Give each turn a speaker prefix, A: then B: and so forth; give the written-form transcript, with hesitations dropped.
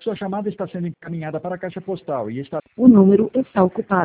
A: Sua chamada está sendo encaminhada para a caixa postal e está...
B: O número está ocupado.